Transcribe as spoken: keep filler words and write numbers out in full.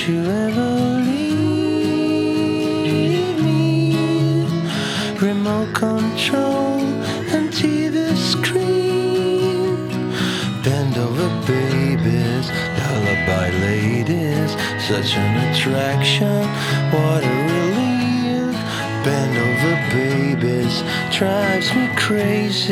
you ever leave me. Remote control and T V screen. Bend over babies, lullaby ladies. Such an attraction, what a relief. Bend over babies drives me crazy.